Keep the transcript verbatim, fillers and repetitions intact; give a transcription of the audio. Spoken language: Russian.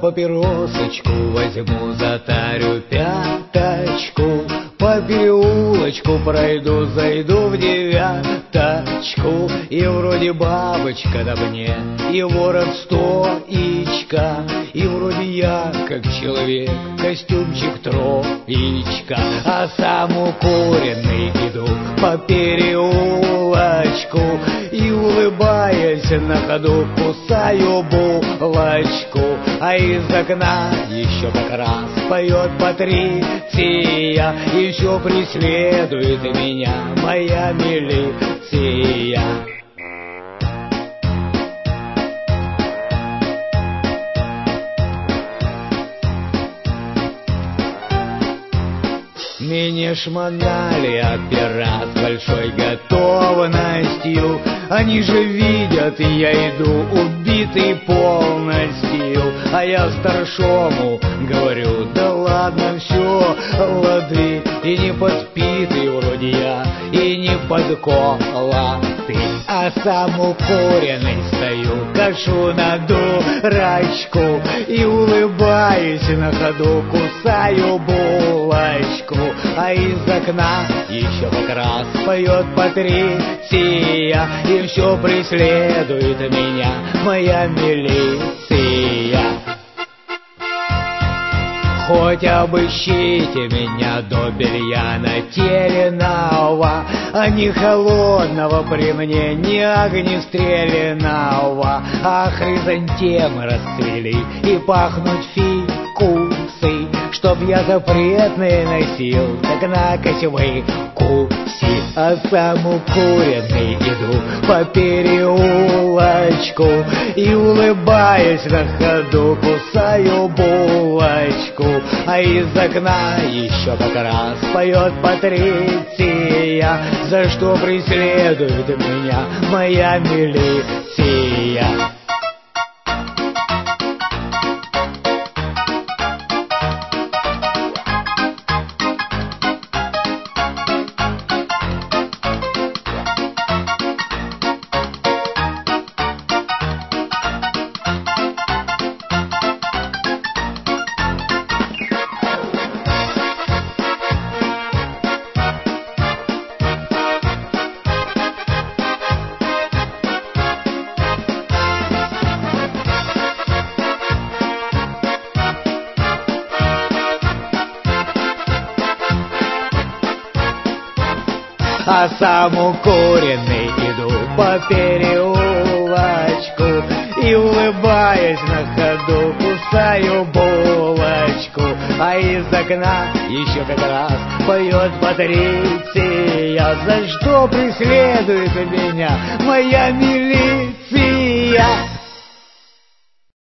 папиросочку возьму, затарю пяточку, по переулочку пройду, зайду в девяточку, и вроде бабочка на мне, и ворот стоичка, и вроде я, как человек, костюмчик троечка, а сам укуренный иду по переулочку и, улыбаясь на ходу, кусаю булочку, а из окна еще как раз поет Патриция, и все преследует меня моя милиция. Меня шмонали опера с большой готовностью, они же видят, я иду убитый полностью, а я старшому говорю: да ладно, все, лады, и не подпитый вроде я, и не подколотый, а сам укуренный стою, кашу на дурачку и, улыбаюсь на ходу, кусаю булочку, а из окна еще как раз поет Патриция, и все преследует меня моя милиция. Хоть обыщите меня до белья нательного, а не холодного при мне, не огнестрелянного, а хризантемы расцвели и пахнут фикусы, чтоб я запретные носил, так накось вы куси, а сам укуренный иду по переулочку и, улыбаясь на ходу, кусаю булочку, а из окна еще как раз поет Патриция, за что преследует меня моя милиция. А сам укуренный иду по переулочку и, улыбаясь на ходу, кусаю булочку, а из окна еще как раз поет Патриция, за что преследует меня моя милиция.